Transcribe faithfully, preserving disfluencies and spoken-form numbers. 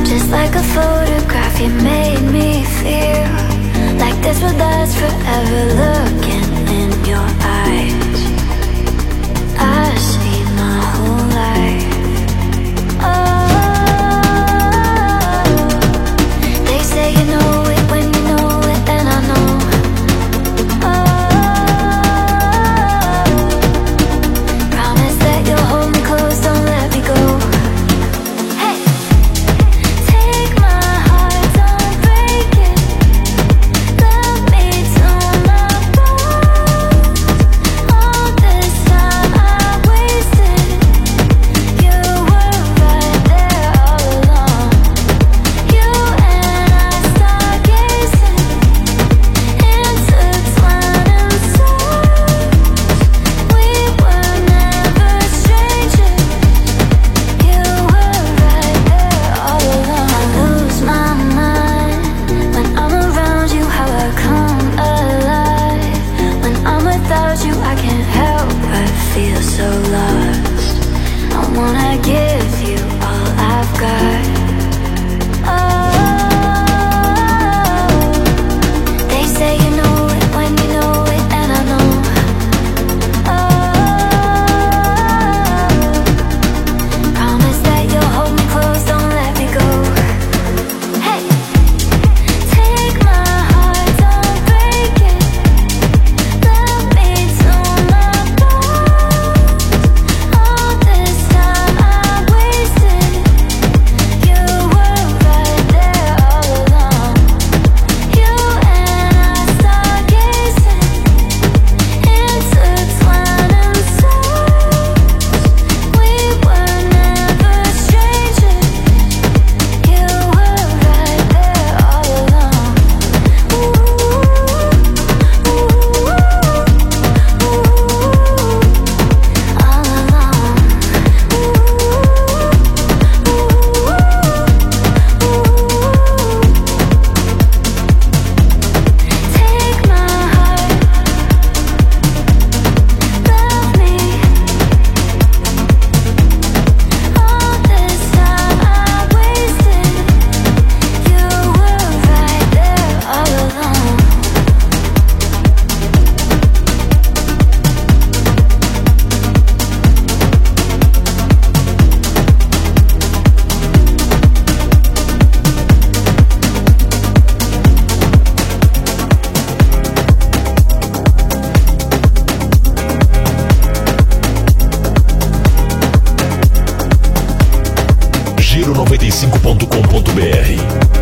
Just like a photograph, you made me feel like this would last forever. Looking in your eyes, I see my whole life. Oh, they say you know it when you know it, and I know. Oh, promise that you'll hold me close, don't let me go. Hey, take my heart, don't break it. Love me till my bones. All this time I wasted, you were right there all along. You and I stargazing, intertwining souls. We were never strangers. You were right there all along. I lose my mind when I'm around you. How I come alive when I'm without you. I can't help but feel so lost. I wanna give you all I've got. Oh, they say you know it when you know it, and I know. Oh, promise that you'll hold me close, don't let me go. Hey, take my heart, don't break it. Love me till my bones. All this time I wasted, you were right there all along. You and I stargazing, intertwining souls. We were never strangers. You were right there all along. Ooh, ooh, ooh, all along. Take my heart, love me. All this time I wasted, you were right there all along. Giro noventa e cinco ponto com ponto br.